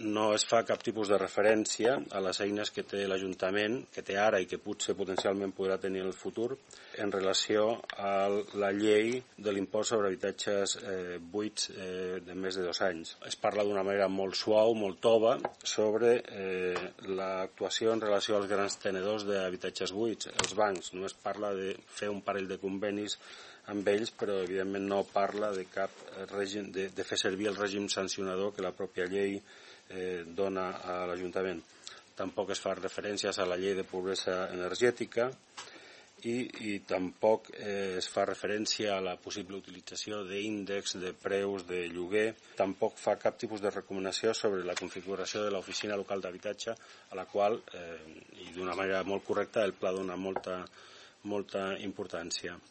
no es fa cap tipus de referència a les eines que té l'Ajuntament, que té ara i que potser potencialment podrà tenir en el futur, en relació a la llei de l'impost sobre habitatges buits de més de 2 anys. Es parla d'una manera molt suau, molt tova, sobre l'actuació en relació als grans tenedors d'habitatges buits, els bancs. Només parla de fer un parell de convenis amb ells, però evidentment no parla de cap règim, de fer servir el règim sancionador que la pròpia llei dona a l'Ajuntament. Tampoc es fa referències a la llei de pobresa energètica i tampoc es fa referència a la possible utilització d'índex de preus de lloguer. Tampoc fa cap tipus de recomanació sobre la configuració de l'oficina local d'habitatge, a la qual, i d'una manera molt correcta, el pla dona molta importància.